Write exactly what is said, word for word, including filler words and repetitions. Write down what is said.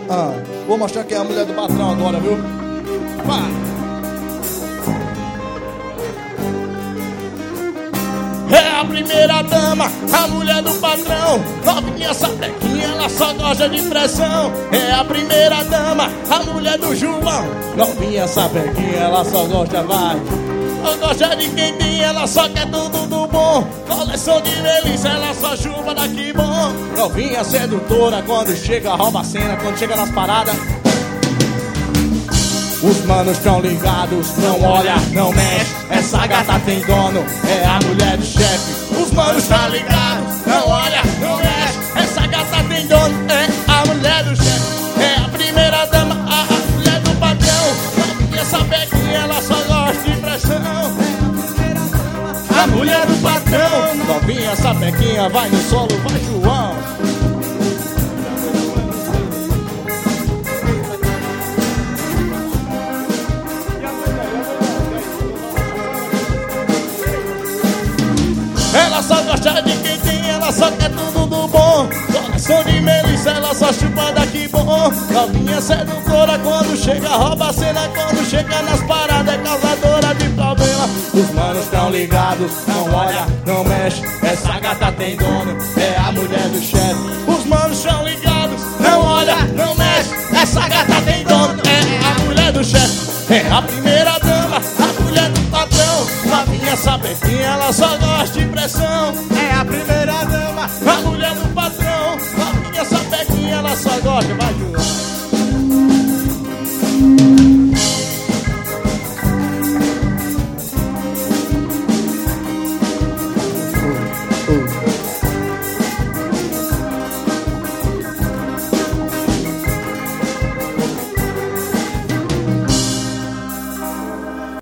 Ah, vou mostrar quem é a mulher do patrão agora, viu? Vai. É a primeira dama, a mulher do patrão. Novinha sapequinha, ela só gosta de pressão. É a primeira dama, a mulher do João. Novinha sapequinha, ela só gosta, vai. Não gosta de quem tem, ela só quer tudo do bom. Coleção de delícia, ela só chuva daqui bom. Novinha sedutora, quando chega rouba a cena. Quando chega nas paradas, os manos tão ligados, não olha, não mexe. Essa gata tem dono, é a mulher do chefe. Os manos tão ligados, não olha, não mexe. Essa gata tem dono, é a mulher do chefe. É a primeira dama, a, a mulher do patrão. Novinha sapequinha, ela só gosta de pressão. A mulher do patrão. Novinha sapequinha, vai no solo, vai João. Ela só gosta de quem tem, ela só quer tudo do bom. Coração de melissa, ela só chupa daqui bom. Novinha sedutora, quando chega rouba a cena. Quando chega nas paradas é causadora de problema. Os manos tão ligados, não olha, não mexe. Essa gata tem dono, é a mulher do chefe. Os manos tão ligados, não olha, não mexe. Essa gata tem dono, é a mulher do chefe. É a primeira dama, a mulher do patrão. Novinha sapequinha, ela só gosta de pressão. É a primeira dama, a mulher do patrão. Novinha sapequinha, ela só gosta.